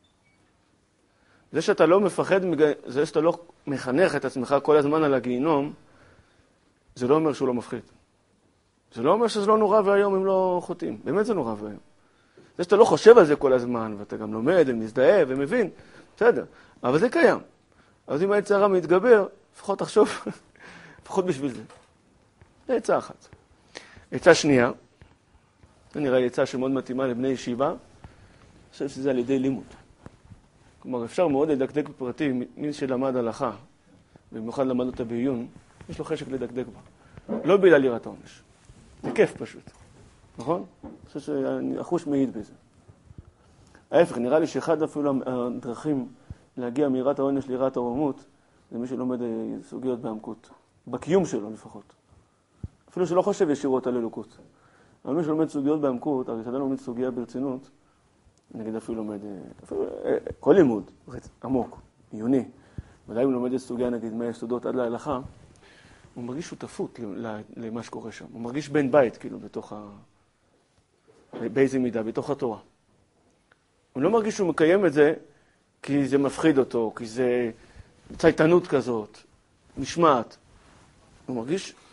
זה שאתה לא מפחד, זה שאתה לא מחנך את עצמך כל הזמן על הגיהינום, זה לא אומר שהוא לא מפחיד. זה לא אומר שזה לא נורא והיום אם לא חוטאים. באמת זה נורא והיום. זה שאתה לא חושב על זה כל הזמן, ואתה גם לומד ומזדהה ומבין, בסדר, אבל זה קיים. אז אם היצר הרע מתגבר, לפחות תחשוב, לפחות בשביל זה. זה עצה אחת. עצה שנייה, זה נראה לי עצה שמאוד מתאימה לבני ישיבה, אני חושב שזה על ידי לימוד. כלומר, אפשר מאוד לדקדק בפרטים, מי שלמד הלכה, במיוחד למד אותה בעיון, יש לו חשק לדקדק בה. לא בגלל יראת העונש. זה כיף פשוט. נכון? אני חושב שהחוש מעיד בזה. ההפך, נראה לי שאחד אפילו הדרכים להגיע מיראת העונש ליראת הרוממות, זה מי שלומד סוגיות בעמקות. בקיום שלו לפחות. אפילו שלא חושב ישירות על אלוקות. אבל מי שלומד סוגיות בעמקות, הרי כשאדם לומד סוגיה ברצינות, נגיד אפילו לומד, אפילו, כל לימוד, עמוק, עיוני, ודאי אם לומד את סוגיה, נגיד, מהיסודות עד להלכה, הוא מרגיש שותפות למה שקורה שם. הוא מרגיש בן בית, כאילו, בתוך ה... באיזה מידה, בתוך התורה. הוא לא מרגיש שהוא מקיים את זה כי זה מפחיד אותו, כי זה צייתנות כזאת, משמעת. הוא מרגיש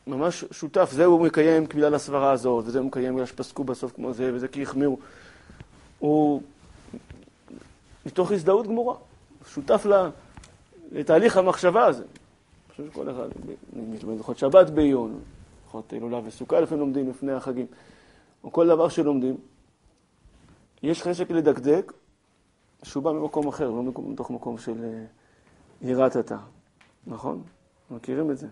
ממש שותף, זה הוא מקיים בגלל הסברה הזאת, וזה הוא מקיים בגלל שפסקו בסוף כמו זה, וזה כי החמירו. הוא מתוך הזדהות גמורה, שותף לתהליך המחשבה הזה. אני חושב שכל אחד, הלכות שבת בעיון, הלכות הילולה וסוכה לפעמים לומדים לפני החגים, או כל דבר שלומדים, יש חשק לדקדק, שהוא בא ממקום אחר, לא מתוך מקום של יראת התא. נכון? מכירים את זה?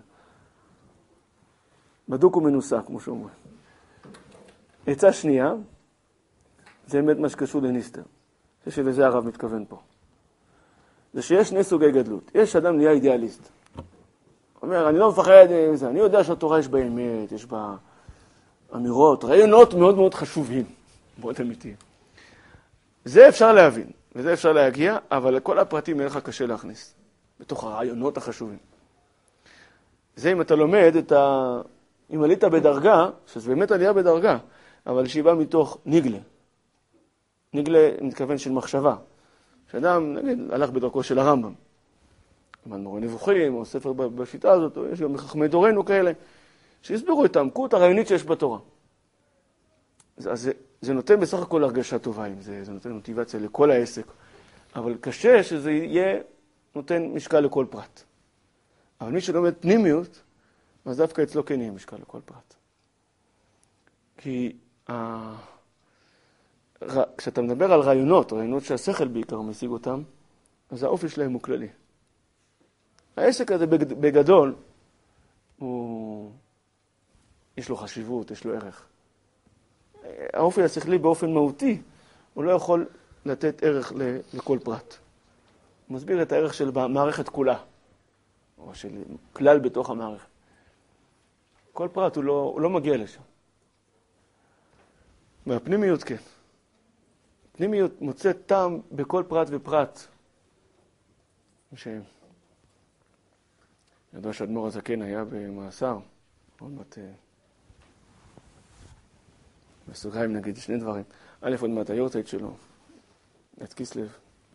בדוק ומנוסה, כמו שאומרים. עצה שנייה, זה באמת מה שקשור לניסטר. זה שלזה הרב מתכוון פה. זה שיש שני סוגי גדלות. יש אדם נהיה אידיאליסט. הוא אומר, אני לא מפחד מזה, אני יודע שהתורה יש בה אמת, יש בה אמירות, רעיונות מאוד מאוד חשובים, מאוד אמיתיים. זה אפשר להבין, וזה אפשר להגיע, אבל לכל הפרטים אין לך קשה להכניס, בתוך הרעיונות החשובים. זה אם אתה לומד את ה... אם עלית בדרגה, שזה באמת עלייה בדרגה, אבל שהיא באה מתוך ניגלה. ניגלה מתכוון של מחשבה. שאדם, נגיד, הלך בדרכו של הרמב"ם. למד מורה נבוכים, או ספר בשיטה הזאת, או יש גם חכמי דורנו כאלה, שהסבירו את העמקות הרעיונית שיש בתורה. אז זה, זה נותן בסך הכל הרגשה טובה עם זה, זה נותן מוטיבציה לכל העסק, אבל קשה שזה יהיה נותן משקל לכל פרט. אבל מי שלומד פנימיות, אז דווקא אצלו כן יהיה משקל לכל פרט. כי ה... כשאתה מדבר על רעיונות, רעיונות שהשכל בעיקר משיג אותם, אז האופי שלהם הוא כללי. העסק הזה בגדול, הוא... יש לו חשיבות, יש לו ערך. האופי השכלי באופן מהותי, הוא לא יכול לתת ערך לכל פרט. הוא מסביר את הערך של המערכת כולה, או של כלל בתוך המערכת. כל פרט הוא לא, הוא לא מגיע לשם. והפנימיות כן. פנימיות מוצאת טעם בכל פרט ופרט. ש... ידוע שאדמו"ר הזקן היה במאסר, עוד מעט... בסוגריים נגיד שני דברים. א', עוד מעט היורצייט שלו, את קיסלב.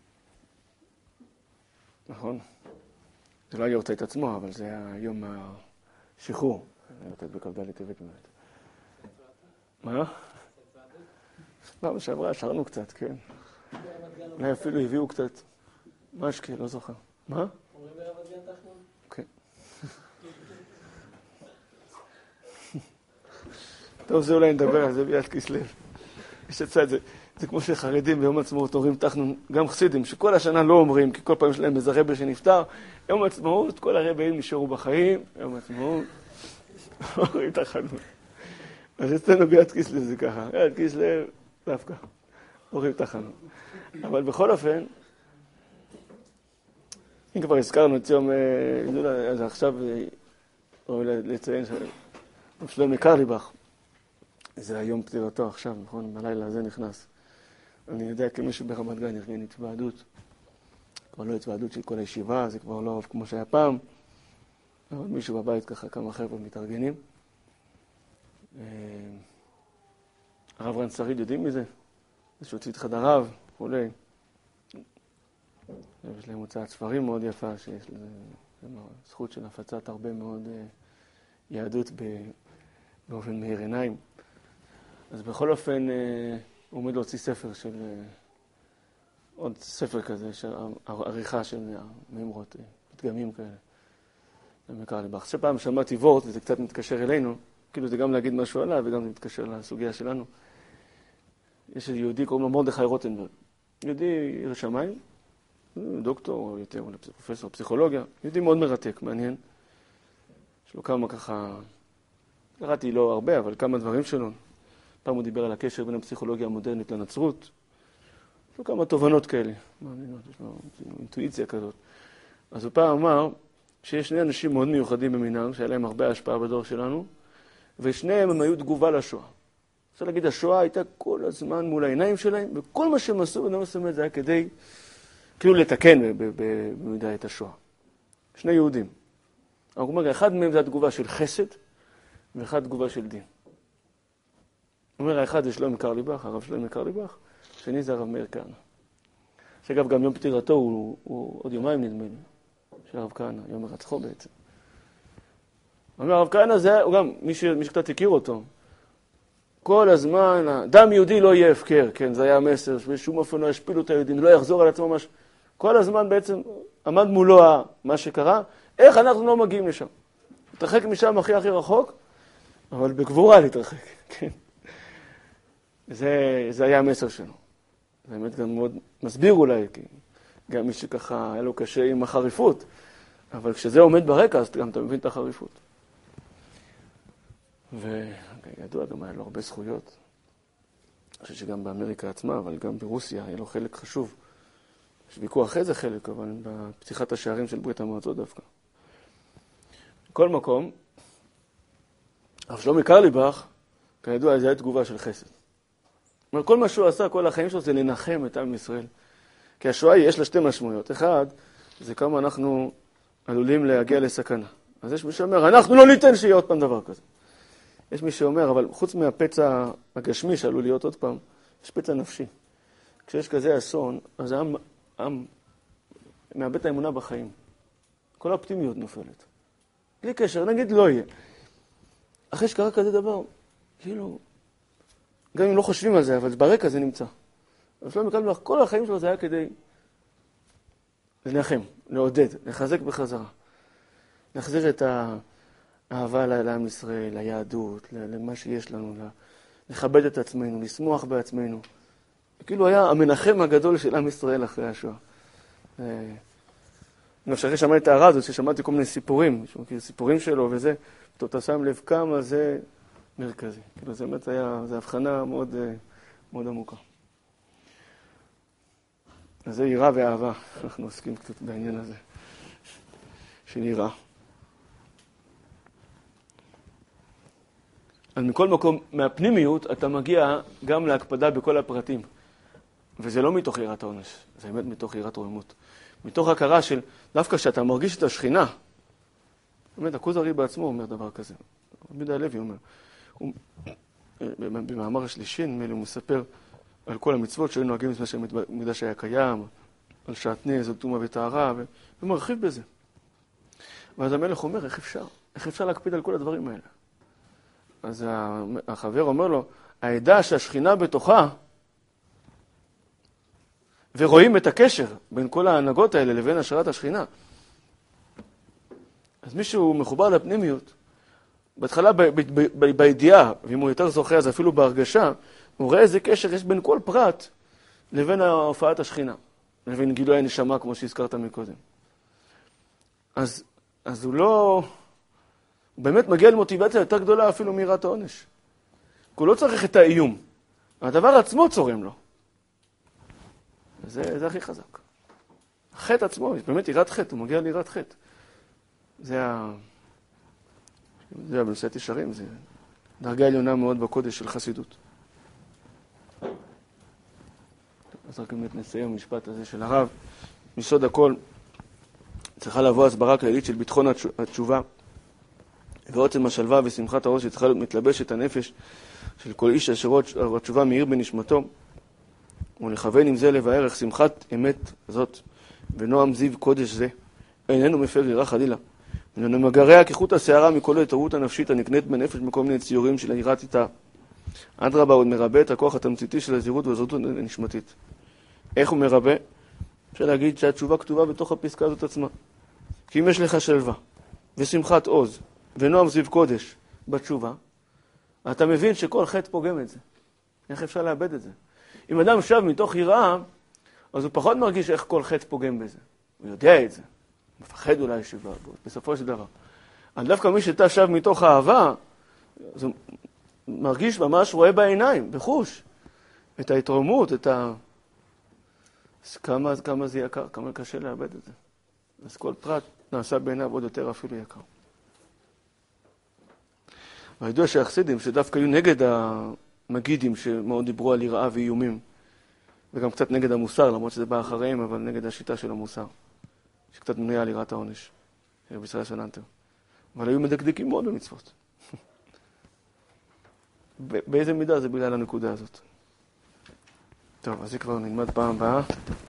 נכון? זה לא היורצייט עצמו, אבל זה היה יום השחרור. היורצייט בק"ד טבת באמת. מה? פעם שעברה, שרנו קצת, כן. אולי אפילו הביאו קצת. משקה, לא זוכר. מה? אומרים ברמת גן תחמון? כן. טוב, זה אולי נדבר על זה ביד כסלב. יש הצד, זה, זה כמו שחרדים ביום עצמאות אומרים תחנון, גם חסידים, שכל השנה לא אומרים, כי כל פעם שלהם איזה רבי שנפטר, יום עצמאות, כל הרבים נשארו בחיים, יום עצמאות, אומרים תחנון. אז אצלנו ביד כסלב זה ככה, ביד כסלב, דווקא, אומרים תחנון. אבל בכל אופן, אם כבר הזכרנו את יום, אז עכשיו ראוי לציין שלומי קרליבך, זה היום פטירתו עכשיו, נכון? בלילה הזה נכנס. אני יודע כמישהו ברמת גן ארגן התוועדות. כבר לא התוועדות של כל הישיבה, זה כבר לא כמו שהיה פעם. אבל מישהו בבית ככה, כמה חבר'ה מתארגנים. הרב רן שריד יודעים מזה? זה שהוציא את חדריו, וכולי. יש להם הוצאת ספרים מאוד יפה, שיש לזה זכות של הפצת הרבה מאוד יהדות באופן מאיר עיניים. אז בכל אופן הוא עומד להוציא ספר של, עוד ספר כזה, של עריכה של מימרות, פתגמים כאלה. במקרה לבח. שפעם שמעתי וורט, וזה קצת מתקשר אלינו, כאילו זה גם להגיד משהו עליו, וגם זה מתקשר לסוגיה שלנו. יש איזה יהודי, קוראים לו מרדכי רוטנברג. יהודי עיר השמיים, דוקטור, או יותר, או פרופסור, פסיכולוגיה. יהודי מאוד מרתק, מעניין. יש לו כמה ככה, קראתי לא הרבה, אבל כמה דברים שלו. פעם הוא דיבר על הקשר בין הפסיכולוגיה המודרנית לנצרות. יש לו כמה תובנות כאלה, מעניינות, יש לו אינטואיציה כזאת. אז הוא פעם אמר שיש שני אנשים מאוד מיוחדים במינם, שהיה להם הרבה השפעה בדור שלנו, ושניהם הם היו תגובה לשואה. אפשר להגיד, השואה הייתה כל הזמן מול העיניים שלהם, וכל מה שהם עשו, בנאום הסמת, זה היה כדי כאילו לתקן במידה את השואה. שני יהודים. אבל הוא אומר, אחד מהם זה התגובה של חסד, ואחד תגובה של דין. הוא אומר, האחד זה שלומי קרליבך, הרב שלומי קרליבך, השני זה הרב מאיר כהנא. שאגב, גם יום פטירתו הוא, הוא עוד יומיים נדמה לי, של הרב כהנא, יום הרצחו בעצם. אומר, הרב כהנא זה, הוא גם, מי, ש, מי שקצת הכיר אותו, כל הזמן, דם יהודי לא יהיה הפקר, כן, זה היה המסר, בשום אופן לא ישפילו את היהודים, לא יחזור על עצמו משהו. כל הזמן בעצם עמד מולו מה שקרה, איך אנחנו לא מגיעים לשם. להתרחק משם הכי הכי רחוק, אבל בגבורה להתרחק, כן. זה, זה היה המסר שלו. זה באמת גם מאוד מסביר אולי, כי גם מי שככה היה לו קשה עם החריפות, אבל כשזה עומד ברקע, אז גם אתה מבין את החריפות. וידוע, גם היה לו הרבה זכויות. אני חושב שגם באמריקה עצמה, אבל גם ברוסיה, היה לו חלק חשוב. יש ויכוח איזה חלק, אבל בפתיחת השערים של ברית המועצות דווקא. בכל מקום, הרב שלומי קרליבך, כידוע, זה היה תגובה של חסד. אומר, כל מה שהוא עשה, כל החיים שלו, זה לנחם את עם ישראל. כי השואה יש לה שתי משמעויות. אחד, זה כמה אנחנו עלולים להגיע לסכנה. אז יש מי שאומר, אנחנו לא ניתן שיהיה עוד פעם דבר כזה. יש מי שאומר, אבל חוץ מהפצע הגשמי שעלול להיות עוד פעם, יש פצע נפשי. כשיש כזה אסון, אז העם, העם מאבד את האמונה בחיים. כל האופטימיות נופלת. בלי קשר, נגיד לא יהיה. אחרי שקרה כזה דבר, כאילו, גם אם לא חושבים על זה, אבל ברקע זה נמצא. אבל שלא מקלמך, כל החיים שלו זה היה כדי לנחם, לעודד, לחזק בחזרה. להחזיר את האהבה לעם ישראל, ליהדות, למה שיש לנו, לכבד את עצמנו, לשמוח בעצמנו. כאילו היה המנחם הגדול של עם ישראל אחרי השואה. אני חושב ששמעתי את ההערה הזאת, ששמעתי כל מיני סיפורים, סיפורים שלו וזה, אתה שם לב כמה זה מרכזי. כאילו זה באמת היה, זו הבחנה מאוד, מאוד עמוקה. אז זה יראה ואהבה, אנחנו עוסקים קצת בעניין הזה של יראה. אז מכל מקום, מהפנימיות אתה מגיע גם להקפדה בכל הפרטים. וזה לא מתוך יראת העונש, זה באמת מתוך יראת רוממות. מתוך הכרה של, דווקא שאתה מרגיש את השכינה, באמת, הכוזרי בעצמו אומר דבר כזה. רבי יהודה הלוי אומר, הוא, במאמר השלישי, נדמה לי, הוא מספר על כל המצוות שהיו נוהגים לפני שהמקדש היה קיים, על שעטנז, על טומאה וטהרה, ומרחיב בזה. ואז המלך אומר, איך אפשר? איך אפשר להקפיד על כל הדברים האלה? אז החבר אומר לו, העדה שהשכינה בתוכה, ורואים את הקשר בין כל ההנהגות האלה לבין השראת השכינה. אז מישהו מחובר לפנימיות, בהתחלה בידיעה, ואם הוא יותר זוכה אז אפילו בהרגשה, הוא רואה איזה קשר יש בין כל פרט לבין הופעת השכינה, לבין גילוי הנשמה כמו שהזכרת מקודם. אז, אז הוא לא... הוא באמת מגיע למוטיבציה יותר גדולה אפילו מיראת העונש. כי הוא לא צריך את האיום. הדבר עצמו צורם לו. זה, זה הכי חזק. החטא עצמו, יש באמת יראת חטא, הוא מגיע ליראת חטא. זה ה... זה בנושאת ישרים, זה דרגה עליונה מאוד בקודש של חסידות. אז רק באמת נסיים המשפט הזה של הרב. מסוד הכל צריכה לבוא הסברה כללית של ביטחון התשובה, ועוצם השלווה ושמחת הראש שצריכה להיות מתלבשת הנפש של כל איש אשר התשובה מאיר בנשמתו, ולכוון עם זה לב הערך שמחת אמת זאת, ונועם זיו קודש זה, איננו מפר יראה חלילה. איננו מגרע כחוט השערה מכל ההתעוררות הנפשית הנקנית בנפש מכל מיני ציורים של היראת איתה. אדרבה, עוד מרבה את הכוח התמציתי של הזהירות והזהות הנשמתית. איך הוא מרבה? אפשר להגיד שהתשובה כתובה בתוך הפסקה הזאת עצמה. כי אם יש לך שלווה, ושמחת עוז, ונועם זיו קודש בתשובה, אתה מבין שכל חטא פוגם את זה. איך אפשר לאבד את זה? אם אדם שב מתוך יראה, אז הוא פחות מרגיש איך כל חטא פוגם בזה. הוא יודע את זה. הוא מפחד אולי שיבה בו, בסופו של דבר. אבל דווקא מי שאתה שב מתוך האהבה, אז הוא מרגיש ממש רואה בעיניים, בחוש, את ההתרוממות, את ה... אז כמה, כמה זה יקר, כמה קשה לאבד את זה. אז כל פרט נעשה בעיניו עוד יותר אפילו יקר. והידוע שהחסידים שדווקא היו נגד המגידים שמאוד דיברו על יראה ואיומים, וגם קצת נגד המוסר, למרות שזה בא אחריהם, אבל נגד השיטה של המוסר, שקצת מנויה על יראת העונש, של רבי ישראל סלנטר. אבל היו מדקדקים מאוד במצוות. באיזה מידה זה בגלל הנקודה הזאת. טוב, אז זה כבר נלמד פעם הבאה.